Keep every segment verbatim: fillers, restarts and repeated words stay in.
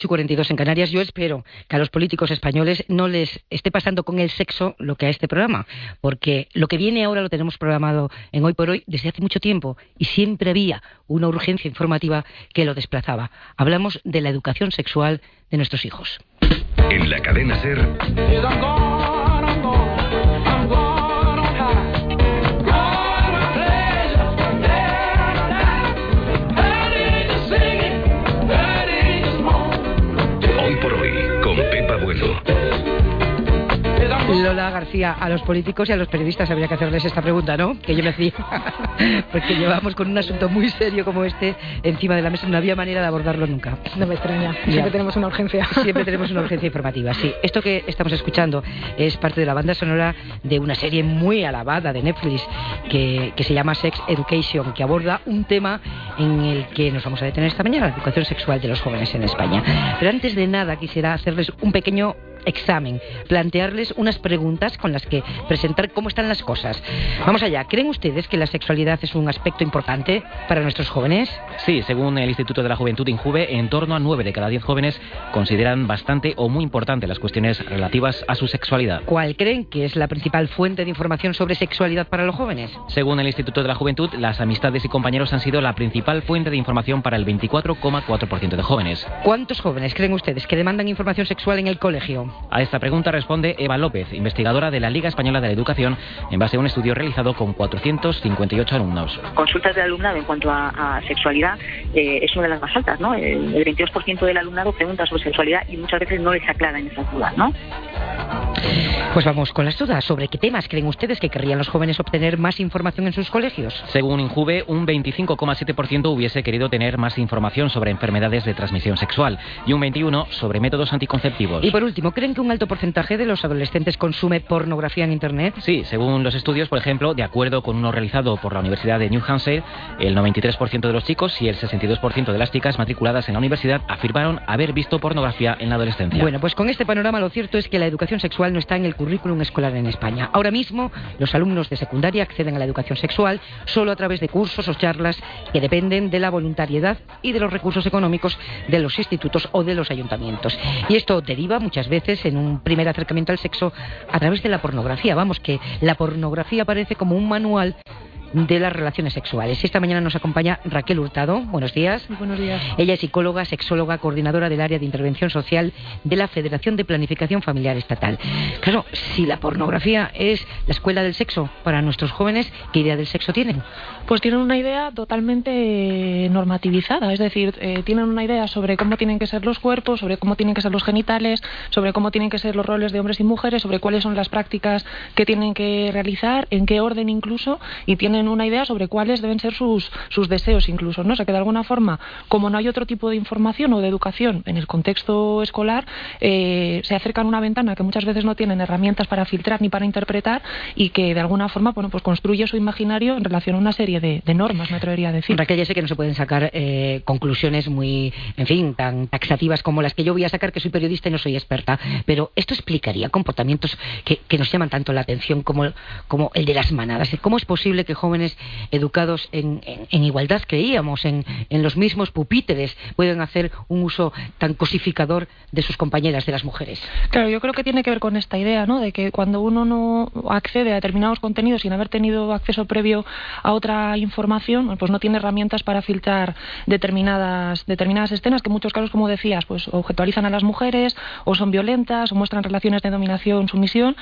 y cuarenta y dos en Canarias. Yo espero que a los políticos españoles no les esté pasando con el sexo lo que a este programa, porque lo que viene ahora lo tenemos programado en Hoy por Hoy desde hace mucho tiempo y siempre había una urgencia informativa que lo desplazaba. Hablamos de la educación sexual de nuestros hijos. En la cadena SER... Lola García, a los políticos y a los periodistas habría que hacerles esta pregunta, ¿no? Que yo me hacía, porque llevamos con un asunto muy serio como este encima de la mesa, no había manera de abordarlo nunca. No me extraña, siempre ya. tenemos una urgencia. Siempre tenemos una urgencia informativa, sí. Esto que estamos escuchando es parte de la banda sonora de una serie muy alabada de Netflix que, que se llama Sex Education, que aborda un tema en el que nos vamos a detener esta mañana, la educación sexual de los jóvenes en España. Pero antes de nada quisiera hacerles un pequeño examen, plantearles unas preguntas con las que presentar cómo están las cosas. Vamos allá. ¿Creen ustedes que la sexualidad es un aspecto importante para nuestros jóvenes? Sí, según el Instituto de la Juventud INJUVE, en torno a nueve de cada diez jóvenes consideran bastante o muy importante las cuestiones relativas a su sexualidad. ¿Cuál creen que es la principal fuente de información sobre sexualidad para los jóvenes? Según el Instituto de la Juventud, las amistades y compañeros han sido la principal fuente de información para el veinticuatro coma cuatro por ciento de jóvenes. ¿Cuántos jóvenes creen ustedes que demandan información sexual en el colegio? A esta pregunta responde Eva López, investigadora de la Liga Española de la Educación, en base a un estudio realizado con cuatrocientos cincuenta y ocho alumnos. Consultas del alumnado en cuanto a, a sexualidad eh, es una de las más altas, ¿no? El, el veintidós por ciento del alumnado pregunta sobre sexualidad y muchas veces no les aclaran esas dudas, ¿no? Pues vamos con las dudas. ¿Sobre qué temas creen ustedes que querrían los jóvenes obtener más información en sus colegios? Según INJUVE, un veinticinco coma siete por ciento hubiese querido tener más información sobre enfermedades de transmisión sexual y un veintiuno por ciento sobre métodos anticonceptivos. Y por último, ¿creen que un alto porcentaje de los adolescentes consume pornografía en Internet? Sí, según los estudios, por ejemplo, de acuerdo con uno realizado por la Universidad de New Hampshire, el noventa y tres por ciento de los chicos y el sesenta y dos por ciento de las chicas matriculadas en la universidad afirmaron haber visto pornografía en la adolescencia. Bueno, pues con este panorama lo cierto es que la educación sexual no está en el currículum escolar en España. Ahora mismo, los alumnos de secundaria acceden a la educación sexual solo a través de cursos o charlas que dependen de la voluntariedad y de los recursos económicos de los institutos o de los ayuntamientos. Y esto deriva muchas veces en un primer acercamiento al sexo a través de la pornografía. Vamos, que la pornografía aparece como un manual de las relaciones sexuales. Esta mañana nos acompaña Raquel Hurtado. Buenos días. Muy buenos días. Ella es psicóloga, sexóloga, coordinadora del área de intervención social de la Federación de Planificación Familiar Estatal. Claro, si la pornografía es la escuela del sexo para nuestros jóvenes, ¿qué idea del sexo tienen? Pues tienen una idea totalmente normativizada, es decir, eh, tienen una idea sobre cómo tienen que ser los cuerpos, sobre cómo tienen que ser los genitales, sobre cómo tienen que ser los roles de hombres y mujeres, sobre cuáles son las prácticas que tienen que realizar, en qué orden incluso, y tienen una idea sobre cuáles deben ser sus, sus deseos incluso, ¿no? O sea, que de alguna forma, como no hay otro tipo de información o de educación en el contexto escolar, eh, se acercan a una ventana que muchas veces no tienen herramientas para filtrar ni para interpretar y que de alguna forma, bueno, pues construye su imaginario en relación a una serie de, de normas, me atrevería a decir. Raquel, ya sé que no se pueden sacar eh, conclusiones muy, en fin, tan taxativas como las que yo voy a sacar, que soy periodista y no soy experta, pero esto explicaría comportamientos que, que nos llaman tanto la atención como, como el de las manadas. ¿Cómo es posible que jóvenes educados en, en, en igualdad, creíamos, en, en los mismos pupitres, pueden hacer un uso tan cosificador de sus compañeras, de las mujeres? Claro, yo creo que tiene que ver con esta idea, ¿no?, de que cuando uno no accede a determinados contenidos sin haber tenido acceso previo a otra información, pues no tiene herramientas para filtrar determinadas, determinadas escenas que en muchos casos, como decías, pues objetualizan a las mujeres, o son violentas, o muestran relaciones de dominación, sumisión,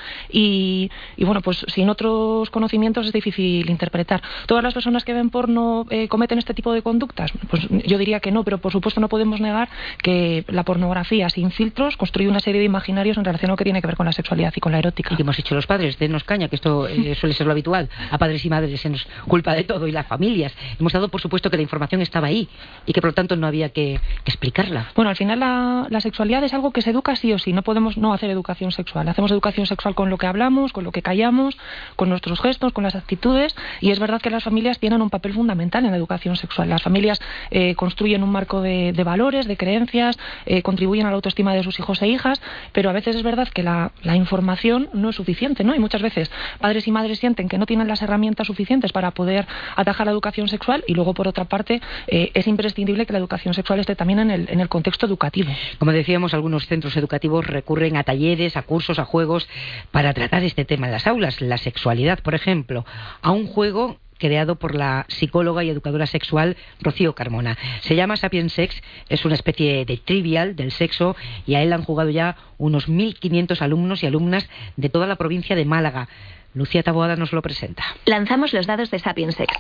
y, y bueno, pues sin otros conocimientos es difícil interpretar. ¿Todas las personas que ven porno eh, cometen este tipo de conductas? Pues yo diría que no, pero por supuesto no podemos negar que la pornografía sin filtros construye una serie de imaginarios en relación a lo que tiene que ver con la sexualidad y con la erótica. Y que hemos hecho los padres, denos caña, que esto eh, suele ser lo habitual. A padres y madres se nos culpa de todo, y las familias. Hemos dado por supuesto que la información estaba ahí y que por lo tanto no había que, que explicarla. Bueno, al final la, la sexualidad es algo que se educa sí o sí, no podemos no hacer educación sexual. Hacemos educación sexual con lo que hablamos, con lo que callamos, con nuestros gestos, con las actitudes, y Y es verdad que las familias tienen un papel fundamental en la educación sexual. Las familias eh, construyen un marco de, de valores, de creencias, eh, contribuyen a la autoestima de sus hijos e hijas, pero a veces es verdad que la, la información no es suficiente, ¿no? Y muchas veces padres y madres sienten que no tienen las herramientas suficientes para poder atajar la educación sexual, y luego, por otra parte, eh, es imprescindible que la educación sexual esté también en el, en el contexto educativo. Como decíamos, algunos centros educativos recurren a talleres, a cursos, a juegos para tratar este tema en las aulas, la sexualidad, por ejemplo, a un juego creado por la psicóloga y educadora sexual Rocío Carmona. Se llama Sapiens Sex, es una especie de trivial del sexo, y a él han jugado ya unos mil quinientos alumnos y alumnas de toda la provincia de Málaga. Lucía Taboada nos lo presenta. Lanzamos los dados de Sapiens Sex.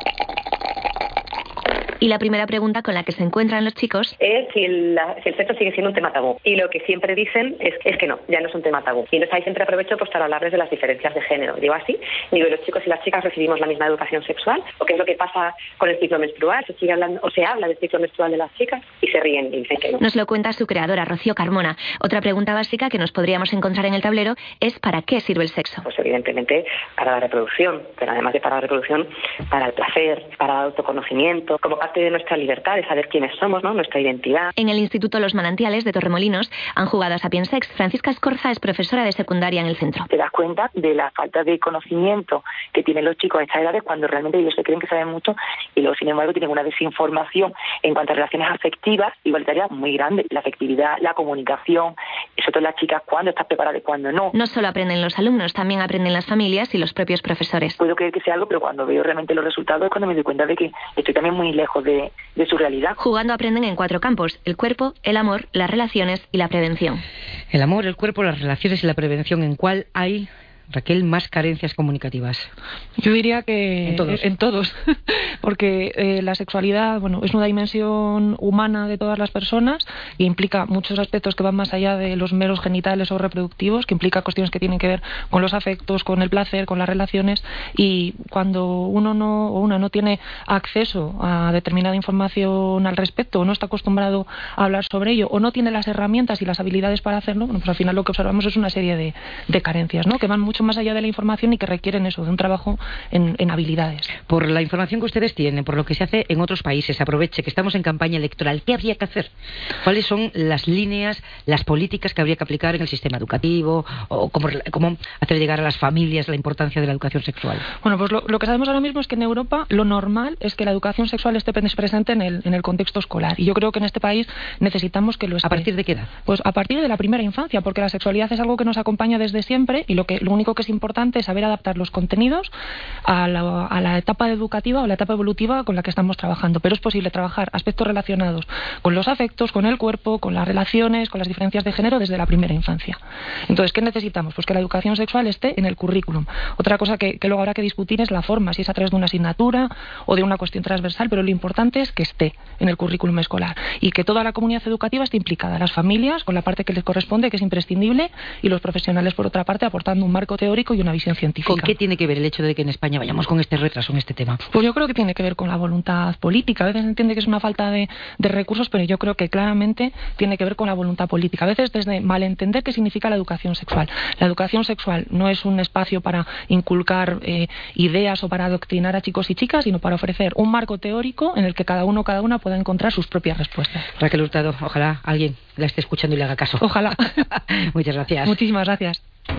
Y la primera pregunta con la que se encuentran los chicos es si el, si el sexo sigue siendo un tema tabú. Y lo que siempre dicen es, es que no, ya no es un tema tabú. Y entonces ahí siempre aprovecho pues, para hablarles de las diferencias de género. Digo así, digo, los chicos y las chicas recibimos la misma educación sexual, o qué es lo que pasa con el ciclo menstrual, se sigue hablando, o se habla del ciclo menstrual de las chicas, y se ríen y dicen que no. Nos lo cuenta su creadora, Rocío Carmona. Otra pregunta básica que nos podríamos encontrar en el tablero es ¿para qué sirve el sexo? Pues evidentemente para la reproducción, pero además de para la reproducción, para el placer, para el autoconocimiento, como parte de nuestra libertad de saber quiénes somos, ¿no? Nuestra identidad. En el Instituto Los Manantiales de Torremolinos han jugado a Sapiens Sex. Francisca Escorza es profesora de secundaria en el centro. Te das cuenta de la falta de conocimiento que tienen los chicos a estas edades cuando realmente ellos se creen que saben mucho y luego, sin embargo, tienen una desinformación en cuanto a relaciones afectivas igualitarias muy grande. La afectividad, la comunicación, y sobre todo las chicas, cuándo estás preparada y cuándo no. No solo aprenden los alumnos, también aprenden las familias y los propios profesores. Puedo creer que sea algo, pero cuando veo realmente los resultados es cuando me doy cuenta de que estoy también muy lejos de, de su realidad. Jugando aprenden en cuatro campos: el cuerpo, el amor, las relaciones y la prevención. El amor, el cuerpo, las relaciones y la prevención. ¿En cuál hay, Raquel, más carencias comunicativas? Yo diría que en todos, en todos. Porque eh, la sexualidad, bueno, es una dimensión humana de todas las personas y implica muchos aspectos que van más allá de los meros genitales o reproductivos, que implica cuestiones que tienen que ver con los afectos, con el placer, con las relaciones, y cuando uno no o una no tiene acceso a determinada información al respecto, o no está acostumbrado a hablar sobre ello, o no tiene las herramientas y las habilidades para hacerlo, bueno, pues al final lo que observamos es una serie de, de carencias, ¿no? Que van mucho más allá de la información y que requieren eso, de un trabajo en, en habilidades. Por la información que ustedes tienen, por lo que se hace en otros países, aproveche que estamos en campaña electoral, ¿qué habría que hacer? ¿Cuáles son las líneas, las políticas que habría que aplicar en el sistema educativo, o cómo, cómo hacer llegar a las familias la importancia de la educación sexual? Bueno, pues lo, lo que sabemos ahora mismo es que en Europa lo normal es que la educación sexual esté presente en el, en el contexto escolar, y yo creo que en este país necesitamos que lo esté. ¿A partir de qué edad? Pues a partir de la primera infancia, porque la sexualidad es algo que nos acompaña desde siempre, y lo que lo único que es importante es saber adaptar los contenidos a la, a la etapa educativa o la etapa evolutiva con la que estamos trabajando. Pero es posible trabajar aspectos relacionados con los afectos, con el cuerpo, con las relaciones, con las diferencias de género desde la primera infancia. Entonces, ¿qué necesitamos? Pues que la educación sexual esté en el currículum. Otra cosa que, que luego habrá que discutir es la forma, si es a través de una asignatura o de una cuestión transversal, pero lo importante es que esté en el currículum escolar y que toda la comunidad educativa esté implicada, las familias con la parte que les corresponde, que es imprescindible, y los profesionales, por otra parte, aportando un marco teórico y una visión científica. ¿Con qué tiene que ver el hecho de que en España vayamos con este retraso en este tema? Pues yo creo que tiene que ver con la voluntad política. A veces se entiende que es una falta de, de recursos, pero yo creo que claramente tiene que ver con la voluntad política. A veces desde malentender qué significa la educación sexual. La educación sexual no es un espacio para inculcar eh, ideas o para adoctrinar a chicos y chicas, sino para ofrecer un marco teórico en el que cada uno o cada una pueda encontrar sus propias respuestas. Raquel Hurtado, ojalá alguien la esté escuchando y le haga caso. Ojalá. Muchas gracias. Muchísimas gracias.